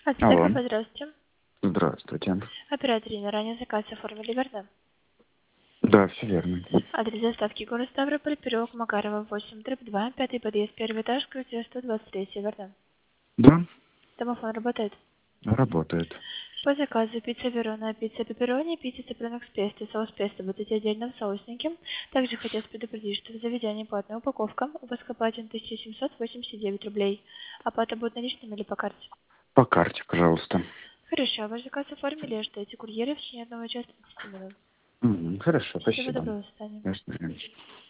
Алло. Кафе, здравствуйте. Здравствуйте. Оператор Ирина, ранее заказ оформили, верно? Да, все верно. Адрес доставки город Ставрополь, переулок Макарова, 8/2, пятый подъезд, первый этаж, квартира 123, верно? Да, Домофон работает. работает. По заказу пицца Верона, пицца пепперони, пицца цыпленок с песто, соус песто будете отдельно в соуснике. Также хотелось предупредить, что в заведении платная упаковка, у вас оплачен 1789 рублей. Оплата будет наличными или по карте? По карте, пожалуйста. Хорошо, ваш заказ оформили, ждете курьера в течение 1 часа 30 минут. Хорошо, Всего спасибо. доброго, до свидания. Ясно.